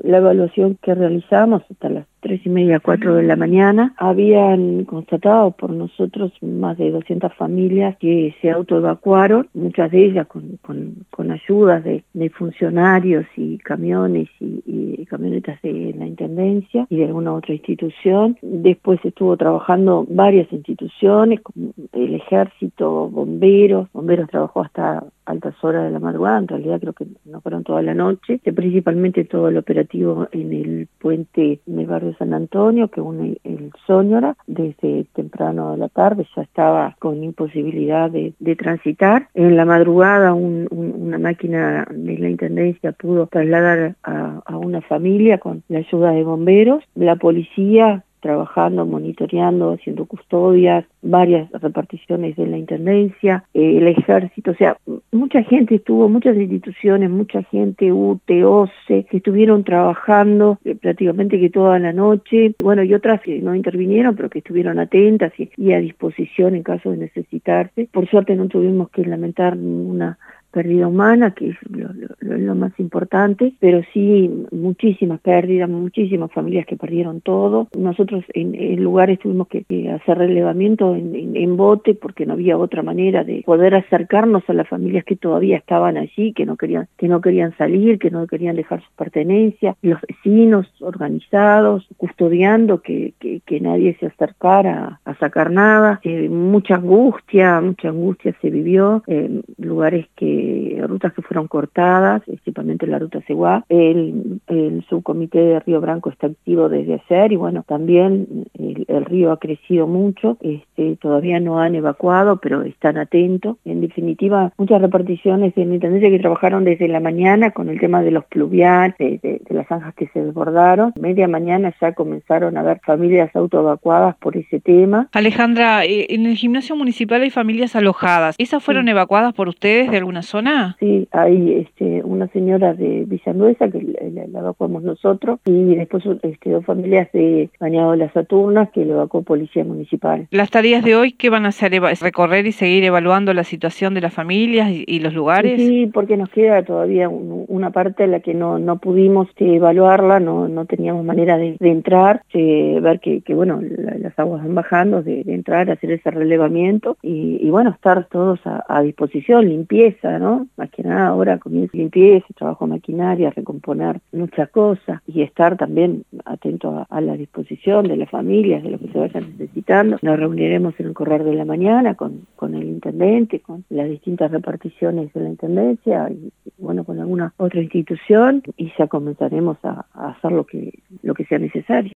la evaluación que realizamos hasta las 3:30, 4 de la mañana, habían constatado por nosotros más de 200 familias que se autoevacuaron, muchas de ellas con ayudas de funcionarios y camiones y camionetas de la Intendencia y de alguna otra institución. Después estuvo trabajando varias instituciones, como el Ejército, bomberos trabajó hasta altas horas de la madrugada, en realidad creo que no fueron toda la noche, principalmente todo el operativo en el puente del barrio San Antonio, que une el Sóñora, desde temprano de la tarde ya estaba con imposibilidad de transitar. En la madrugada una máquina de la Intendencia pudo trasladar a una familia con la ayuda de bomberos, la policía trabajando, monitoreando, haciendo custodias, varias reparticiones de la Intendencia, el Ejército, o sea, mucha gente estuvo, muchas instituciones, mucha gente, UTE, OCE, que estuvieron trabajando prácticamente que toda la noche, bueno, y otras que no intervinieron, pero que estuvieron atentas y a disposición en caso de necesitarse. Por suerte no tuvimos que lamentar ninguna pérdida humana, que es lo más importante, pero sí muchísimas pérdidas, muchísimas familias que perdieron todo. Nosotros en lugares tuvimos que hacer relevamiento en bote porque no había otra manera de poder acercarnos a las familias que todavía estaban allí, que no querían salir, que no querían dejar sus pertenencias, los vecinos organizados, custodiando que nadie se acercara a sacar nada. Mucha angustia se vivió, lugares rutas que fueron cortadas, principalmente la ruta Seguá. El subcomité de Río Branco está activo desde ayer y bueno, también el río ha crecido mucho, todavía no han evacuado, pero están atentos. En definitiva, muchas reparticiones de la Intendencia que trabajaron desde la mañana con el tema de los pluviales, de las zanjas que se desbordaron. Media mañana ya comenzaron a haber familias autoevacuadas por ese tema. Alejandra, en el gimnasio municipal hay familias alojadas. ¿Esas fueron evacuadas por ustedes de alguna zona? Sí, hay una señora de Villanueva que la evacuamos nosotros y después dos familias de Bañado de las Saturnas que lo evacuó Policía Municipal. ¿Las tareas de hoy qué van a hacer? ¿Recorrer y seguir evaluando la situación de las familias y los lugares? Sí, porque nos queda todavía una parte en la que no pudimos evaluarla, no teníamos manera de entrar, ver que bueno, las aguas van bajando, de entrar, hacer ese relevamiento y bueno, estar todos a disposición, limpieza, ¿no? Más que nada ahora comienza limpieza, trabajo maquinaria, recomponer muchas cosas y estar también atento a la disposición de las familias, de lo que se vayan necesitando. Nos reuniremos en el correr de la mañana con el intendente, con las distintas reparticiones de la Intendencia y bueno, con alguna otra institución y ya comenzaremos a hacer lo que sea necesario.